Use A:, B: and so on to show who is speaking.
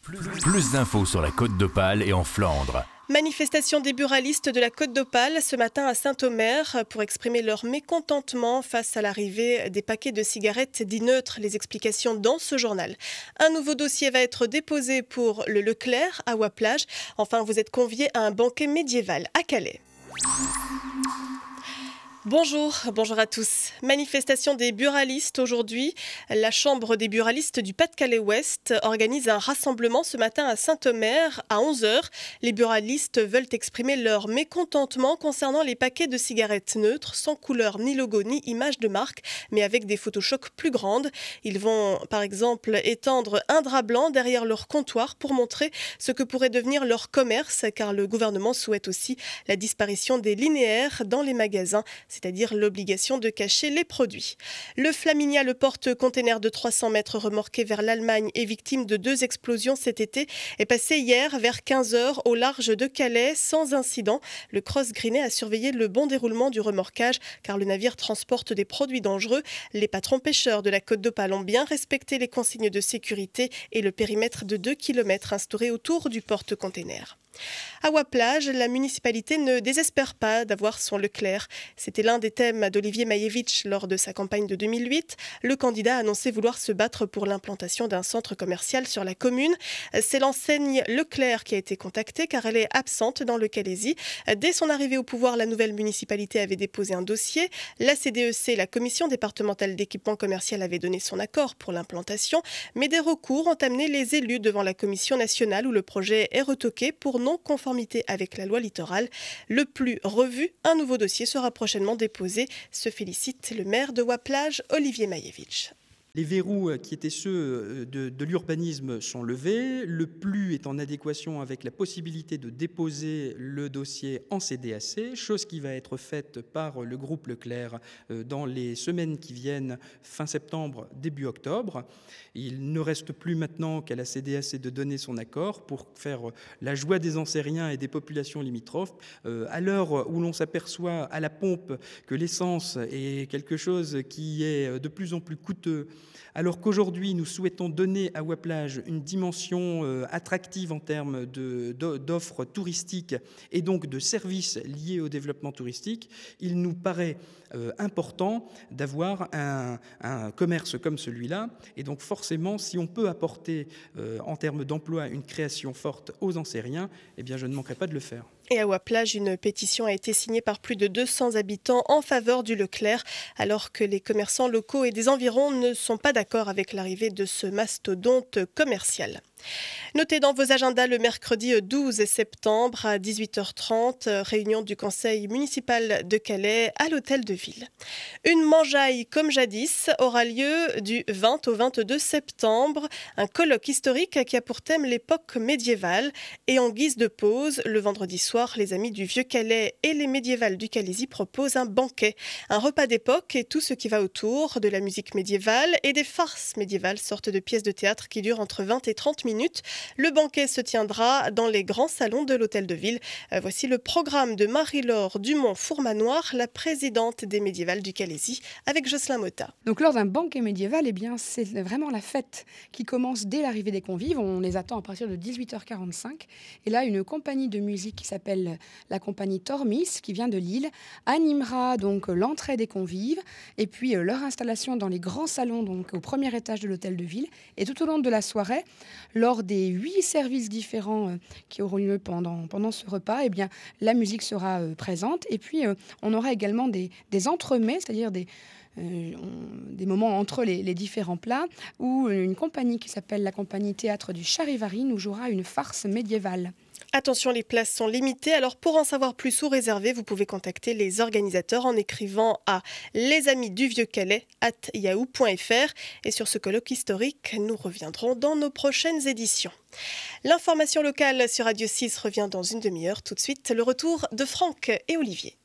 A: Plus d'infos sur la Côte d'Opale et en Flandre.
B: Manifestation des buralistes de la Côte d'Opale ce matin à Saint-Omer pour exprimer leur mécontentement face à l'arrivée des paquets de cigarettes dits neutres. Les explications dans ce journal. Un nouveau dossier va être déposé pour le Leclerc à Ouaplage. Enfin, vous êtes conviés à un banquet médiéval à Calais. Bonjour à tous. Manifestation des buralistes aujourd'hui. La Chambre des buralistes du Pas-de-Calais-Ouest organise un rassemblement ce matin à Saint-Omer à 11h. Les buralistes veulent exprimer leur mécontentement concernant les paquets de cigarettes neutres, sans couleur, ni logo, ni image de marque, mais avec des photochocs plus grandes. Ils vont par exemple étendre un drap blanc derrière leur comptoir pour montrer ce que pourrait devenir leur commerce, car le gouvernement souhaite aussi la disparition des linéaires dans les magasins, c'est-à-dire l'obligation de cacher les produits. Le Flaminia, le porte-container de 300 mètres remorqué vers l'Allemagne et victime de 2 explosions cet été, est passé hier vers 15h au large de Calais sans incident. Le Cross Greenet a surveillé le bon déroulement du remorquage car le navire transporte des produits dangereux. Les patrons pêcheurs de la Côte d'Opale ont bien respecté les consignes de sécurité et le périmètre de 2 km instauré autour du porte-container. À Ouaplage, la municipalité ne désespère pas d'avoir son Leclerc. C'était l'un des thèmes d'Olivier Maïevitch lors de sa campagne de 2008. Le candidat a annoncé vouloir se battre pour l'implantation d'un centre commercial sur la commune. C'est l'enseigne Leclerc qui a été contactée car elle est absente dans le Calaisis. Dès son arrivée au pouvoir, la nouvelle municipalité avait déposé un dossier. La CDEC, la commission départementale d'équipement commercial, avait donné son accord pour l'implantation. Mais des recours ont amené les élus devant la commission nationale où le projet est retoqué pour non-conformité avec la loi littorale. Le plus revu, un nouveau dossier sera prochainement déposé, se félicite le maire de Ouaplage, Olivier Maïevitch.
C: Les verrous qui étaient ceux de l'urbanisme sont levés. Le plus est en adéquation avec la possibilité de déposer le dossier en CDAC, chose qui va être faite par le groupe Leclerc dans les semaines qui viennent, fin septembre, début octobre. Il ne reste plus maintenant qu'à la CDAC de donner son accord pour faire la joie des Ancériens et des populations limitrophes. À l'heure où l'on s'aperçoit à la pompe que l'essence est quelque chose qui est de plus en plus coûteux, alors qu'aujourd'hui, nous souhaitons donner à Ouaplage une dimension attractive en termes d'offres touristiques et donc de services liés au développement touristique, il nous paraît important d'avoir un commerce comme celui-là. Et donc forcément, si on peut apporter en termes d'emploi une création forte aux Ancériens, eh bien je ne manquerai pas de le faire.
B: Et à Ouaplage, une pétition a été signée par plus de 200 habitants en faveur du Leclerc, alors que les commerçants locaux et des environs ne sont pas d'accord avec l'arrivée de ce mastodonte commercial. Notez dans vos agendas le mercredi 12 septembre à 18h30, réunion du conseil municipal de Calais à l'hôtel de ville. Une mangeaille comme jadis aura lieu du 20 au 22 septembre, un colloque historique qui a pour thème l'époque médiévale. Et en guise de pause, le vendredi soir, les amis du Vieux-Calais et les médiévales du Calaisis proposent un banquet, un repas d'époque et tout ce qui va autour, de la musique médiévale et des farces médiévales, sortes de pièces de théâtre qui durent entre 20 et 30 minutes. Le banquet se tiendra dans les grands salons de l'hôtel de ville. Voici le programme de Marie-Laure Dumont-Fourmanoir, la présidente des médiévales du Calaisis, avec Jocelyn Motta.
D: Donc lors d'un banquet médiéval, c'est vraiment la fête qui commence dès l'arrivée des convives. On les attend à partir de 18h45. Et là, une compagnie de musique qui s'appelle la compagnie Tormis, qui vient de Lille, animera donc l'entrée des convives et puis leur installation dans les grands salons, donc au premier étage de l'hôtel de ville. Et tout au long de la soirée, lors des 8 services différents qui auront lieu pendant ce repas, eh bien, la musique sera présente. Et puis, on aura également des entremets, c'est-à-dire des moments entre les différents plats, où une compagnie qui s'appelle la compagnie Théâtre du Charivari nous jouera une farce médiévale.
B: Attention, les places sont limitées, alors pour en savoir plus ou réserver, vous pouvez contacter les organisateurs en écrivant à lesamisduvieuxcalais@yahoo.fr. Et sur ce colloque historique, nous reviendrons dans nos prochaines éditions. L'information locale sur Radio 6 revient dans une demi-heure. Tout de suite, le retour de Franck et Olivier.